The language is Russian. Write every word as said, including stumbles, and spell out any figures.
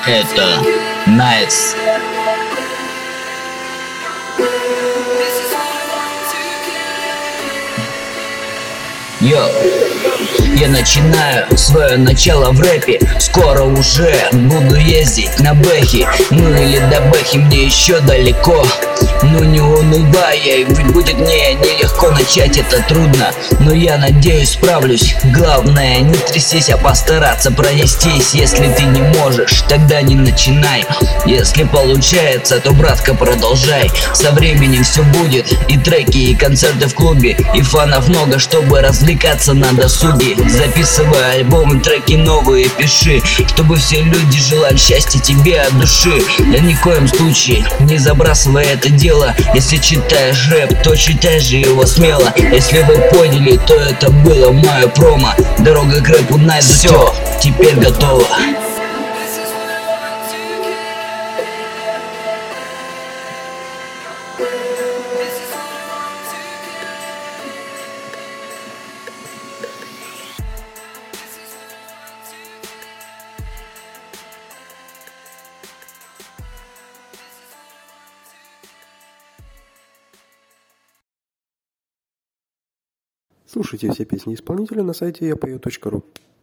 Это Nice. Йо, я начинаю свое начало в рэпе. Скоро уже буду ездить на бэхе. Ну или до бэхи мне еще далеко. Ну не унывай, ведь будет мне нелегко начать, это трудно. Но я надеюсь справлюсь. Главное не трясись, а постараться пронестись. Если ты не можешь, тогда не начинай. Если получается, то, братка, продолжай. Со временем все будет. И треки, и концерты в клубе, и фанов много, чтобы развлекаться на досуге. Записывай альбомы, треки новые пиши, чтобы все люди желали счастья тебе от души. Да ни в коем случае не забрасывай это дело. Если читаешь рэп, то читай же его смело. Если вы поняли, то это было мое промо. Дорога к рэпу Nice. Все, теперь готово. Слушайте все песни исполнителя на сайте я пою точка ру.